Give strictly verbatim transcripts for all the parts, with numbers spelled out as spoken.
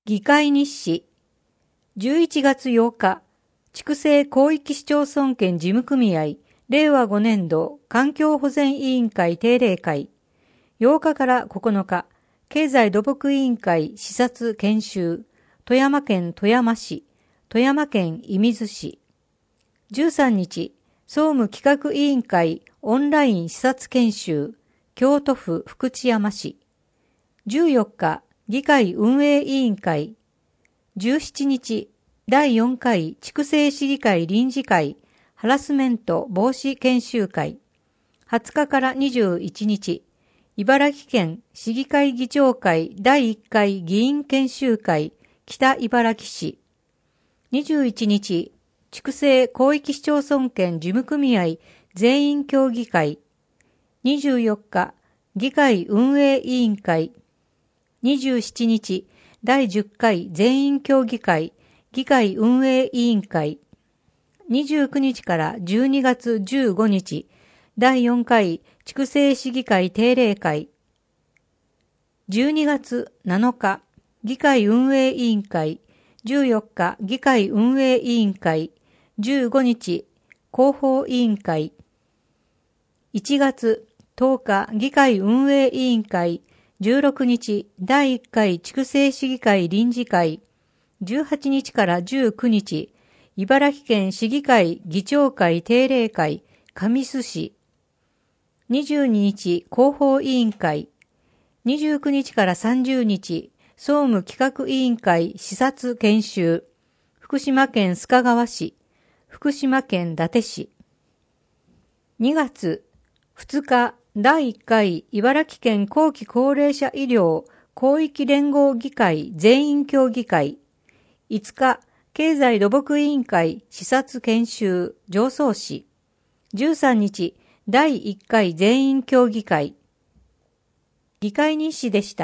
議会日誌じゅういちがつようか、筑西広域市町村圏事務組合れいわごねんど環境保全委員会定例会ようかからここのか、経済土木委員会視察研修富山県富山市、富山県射水市じゅうさんにち、総務企画委員会オンライン視察研修京都府福知山市じゅうよっか、議会運営委員会じゅうしちにち、だいよんかい筑西市議会臨時会ハラスメント防止研修会はつかからにじゅういちにち、茨城県市議会議長会だいいっかい議員研修会北茨城市にじゅういちにち、筑西広域市町村圏事務組合全員協議会にじゅうよっか、議会運営委員会にじゅうしちにち、だいじゅっかい全員協議会議会運営委員会にじゅうくにちからじゅうにがつじゅうごにち、だいよんかい筑西市議会定例会じゅうにがつなのか、議会運営委員会じゅうよっか、議会運営委員会じゅうごにち、広報委員会いちがつとおか、議会運営委員会じゅうろくにち、だいいっかい筑西市議会臨時会じゅうはちにちからじゅうくにち、茨城県市議会議長会定例会神栖市にじゅうににち、広報委員会にじゅうくにちからさんじゅうにち、総務企画委員会視察研修福島県須賀川市福島県伊達市にがつふつか、だいいっかい茨城県後期高齢者医療広域連合議会全員協議会いつか、経済土木委員会視察研修常総市じゅうさんにち、だいいっかい全員協議会議会日誌でした。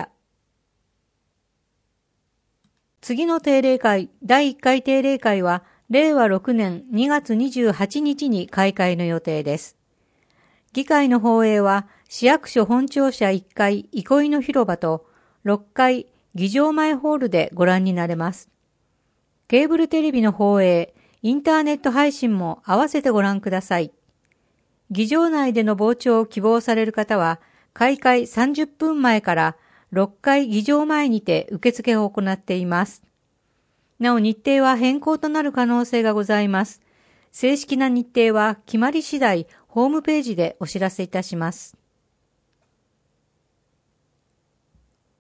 次の定例会、だいいっかい定例会はれいわろくねんにがつにじゅうはちにちに開会の予定です。議会の放映は市役所本庁舎いっかい憩いの広場とろっかい議場前ホールでご覧になれます。ケーブルテレビの放映、インターネット配信も合わせてご覧ください。議場内での傍聴を希望される方は、開会さんじゅっぷんまえからろっかい議場前にて受付を行っています。なお日程は変更となる可能性がございます。正式な日程は決まり次第ホームページでお知らせいたします。